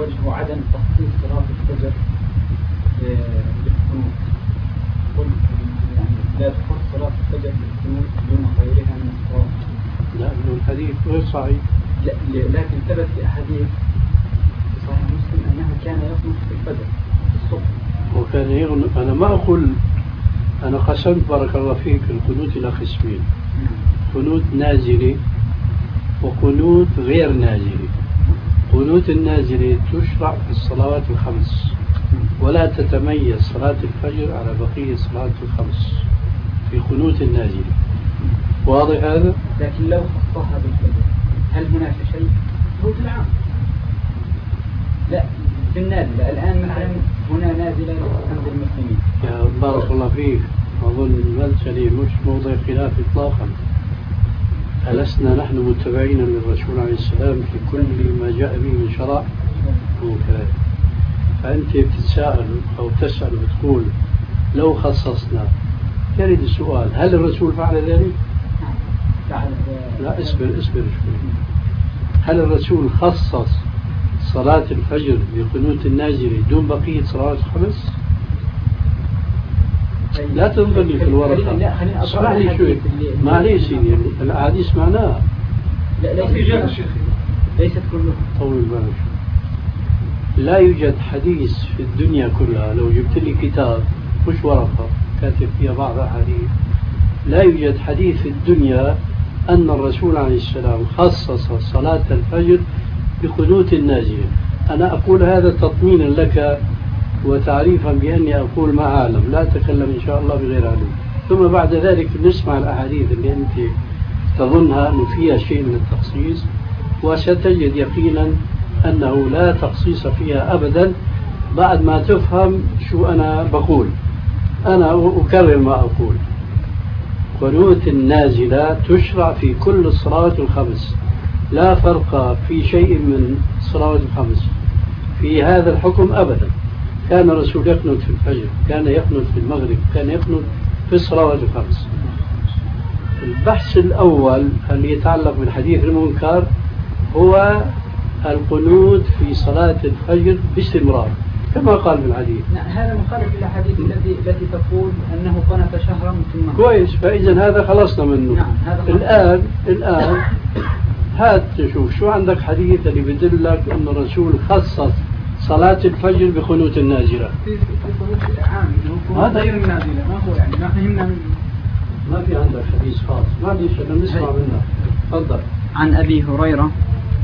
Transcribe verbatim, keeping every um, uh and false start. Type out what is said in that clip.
وجه عدم تخصيص صلاة الفجر بالقنوت؟ قل يعني لا تخص صلاة الفجر بالقنوت دون غيرها من الصلاة. لأن الحديث غير صحيح. لكن ثبت في أحاديث في صحيح مسلم أنه كان يقنط في الفجر في الصبح. وكان يغنى. أنا ما أقول، أنا قسمت بارك الله فيك القنوت إلى قسمين: قنوت نازلي وقنوت غير نازلي. قنوت النازلي تشرع في الصلوات الخمس، ولا تتميز صلاة الفجر على بقية الصلوات الخمس في قنوت النازلي. واضح هذا؟ لكن لو خصها بالفجر هل هناك شيء؟ هو في العام لا في النازلة. الآن مثلا هنا نازلة عند المسلمين. يا بارك الله فيك، أظن المسألة مش موضع خلاف إطلاقا. ألسنا نحن متبعين للرسول عليه السلام في كل ما جاء به من شرع وكلام؟ فأنت بتتساءل أو تسأل وتقول لو خصصنا، يرد السؤال: هل الرسول فعل ذلك؟ لا، اسبر اسبر شوي. هل الرسول خصص صلاة الفجر بقنوت النازلة دون بقية صلوات الخمس؟ لا تنظرني في الورقة، اسمع لي شوي. معليش يعني الأحاديث معناها لا ليست ليست كلها. طول بالك. لا يوجد حديث في الدنيا كلها، لو جبت لي كتاب مش ورقة كاتب فيها بعض أحاديث، لا يوجد حديث في الدنيا أن الرسول عليه السلام خصص صلاة الفجر بقنوت النازلة. أنا أقول هذا تطمينا لك وتعريفا بأني أقول ما أعلم، لا أتكلم إن شاء الله بغير علم. ثم بعد ذلك نسمع الأحاديث اللي أنت تظنها أنه فيها شيء من التخصيص، وستجد يقينا أنه لا تخصيص فيها أبدا بعد ما تفهم شو أنا بقول. أنا أكرر ما أقول: قنوت النازلة تشرع في كل الصلوات الخمس، لا فرق في شيء من الصلوات الخمس في هذا الحكم أبدا. كان الرسول يقنط في الفجر، كان يقنط في المغرب، كان يقنط في الصلوات الخمس. البحث الأول اللي يتعلق بالحديث المنكر هو القنوت في صلاة الفجر باستمرار كما قال في الحديث. هذا مخالف للأحاديث التي التي تقول أنه قنط شهرا ثم كويس. فإذا هذا خلصنا منه. نعم. هذا الآن الآن هات تشوف شو عندك حديث اللي بدل لك أن الرسول خصص صلاة الفجر بقنوت النازلة. في قنوت عام هذا غير النازلة، ما هو يعني ما فهمنا من... ما في عندك حديث خاص. ما ليش أنا نسمع منه. تفضل. عن أبي هريرة